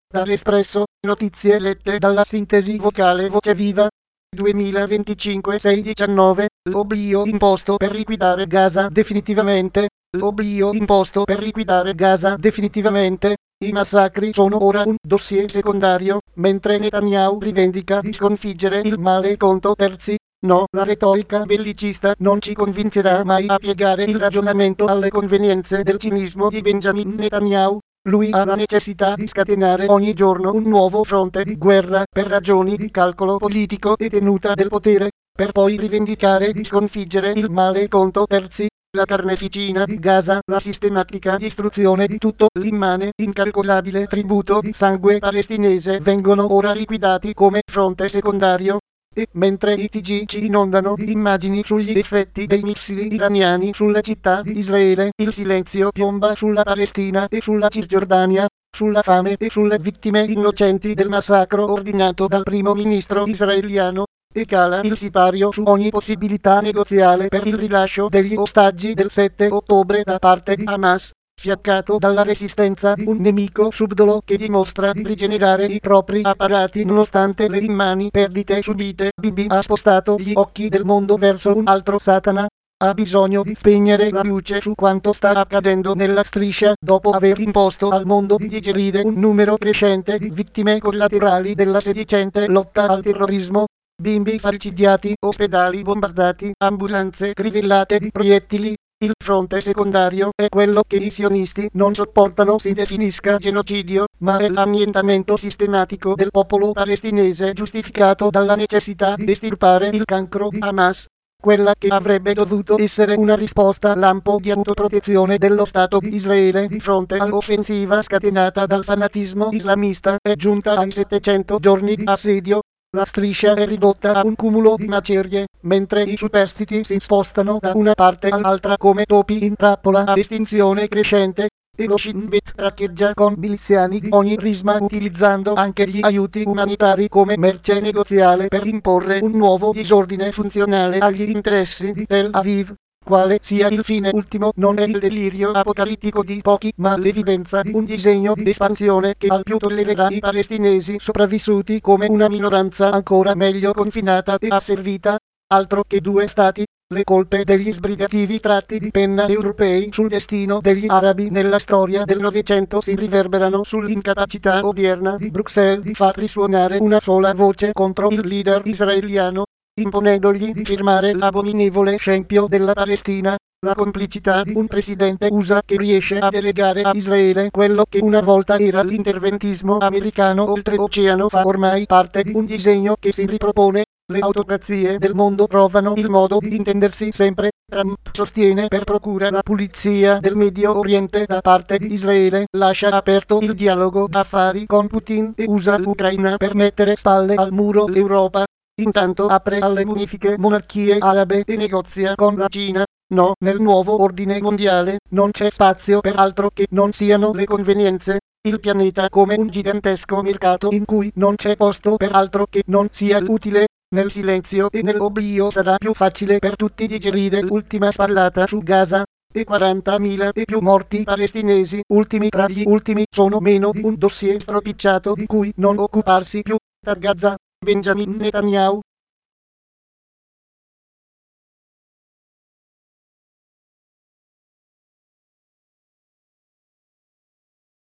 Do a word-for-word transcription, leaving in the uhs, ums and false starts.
Dall'Espresso, notizie lette dalla sintesi vocale Voce Viva. duemilaventicinque sei diciannove, l'oblio imposto per liquidare Gaza definitivamente. L'oblio imposto per liquidare Gaza definitivamente. I massacri sono ora un dossier secondario, mentre Netanyahu rivendica di sconfiggere il male conto terzi. No, la retorica bellicista non ci convincerà mai a piegare il ragionamento alle convenienze del cinismo di Benjamin Netanyahu. Lui ha la necessità di scatenare ogni giorno un nuovo fronte di guerra per ragioni di calcolo politico e tenuta del potere, per poi rivendicare di sconfiggere il male conto terzi, la carneficina di Gaza, la sistematica distruzione di tutto l'immane, incalcolabile tributo di sangue palestinese vengono ora liquidati come fronte secondario. E mentre i T G ci inondano di immagini sugli effetti dei missili iraniani sulle città di Israele, il silenzio piomba sulla Palestina e sulla Cisgiordania, sulla fame e sulle vittime innocenti del massacro ordinato dal primo ministro israeliano, e cala il sipario su ogni possibilità negoziale per il rilascio degli ostaggi del sette ottobre da parte di Hamas, fiaccato dalla resistenza di un nemico subdolo che dimostra di rigenerare i propri apparati nonostante le immani perdite subite. Bibi ha spostato gli occhi del mondo verso un altro Satana. Ha bisogno di spegnere la luce su quanto sta accadendo nella striscia dopo aver imposto al mondo di digerire un numero crescente di vittime collaterali della sedicente lotta al terrorismo. Bimbi falcidiati, ospedali bombardati, ambulanze crivellate di proiettili. Il fronte secondario è quello che i sionisti non sopportano si definisca genocidio, ma è l'annientamento sistematico del popolo palestinese giustificato dalla necessità di estirpare il cancro di Hamas. Quella che avrebbe dovuto essere una risposta lampo di autoprotezione dello Stato di Israele di fronte all'offensiva scatenata dal fanatismo islamista è giunta ai settecento giorni di assedio. La striscia è ridotta a un cumulo di macerie, mentre i superstiti si spostano da una parte all'altra come topi in trappola a estinzione crescente, e lo Shin Bet traccheggia con miliziani di ogni risma utilizzando anche gli aiuti umanitari come merce negoziale per imporre un nuovo disordine funzionale agli interessi di Tel Aviv. Quale sia il fine ultimo non è il delirio apocalittico di pochi, ma l'evidenza di un disegno di espansione che al più tollererà i palestinesi sopravvissuti come una minoranza ancora meglio confinata e asservita. Altro che due stati. Le colpe degli sbrigativi tratti di penna europei sul destino degli arabi nella storia del Novecento si riverberano sull'incapacità odierna di Bruxelles di far risuonare una sola voce contro il leader israeliano, imponendogli di firmare l'abominevole scempio della Palestina, la complicità di un presidente U S A che riesce a delegare a Israele quello che una volta era l'interventismo americano oltreoceano fa ormai parte di un disegno che si ripropone. Le autocrazie del mondo trovano il modo di intendersi sempre. Trump sostiene per procura la pulizia del Medio Oriente da parte di Israele, lascia aperto il dialogo d'affari con Putin e usa l'Ucraina per mettere spalle al muro l'Europa. Intanto apre alle munifiche monarchie arabe e negozia con la Cina. No, nel nuovo ordine mondiale non c'è spazio per altro che non siano le convenienze. Il pianeta come un gigantesco mercato in cui non c'è posto per altro che non sia l'utile. Nel silenzio e nell'oblio sarà più facile per tutti digerire l'ultima spallata su Gaza. E quarantamila e più morti palestinesi, ultimi tra gli ultimi, sono meno di un dossier stropicciato di cui non occuparsi più. Da Gaza, Benjamin Netanyahu.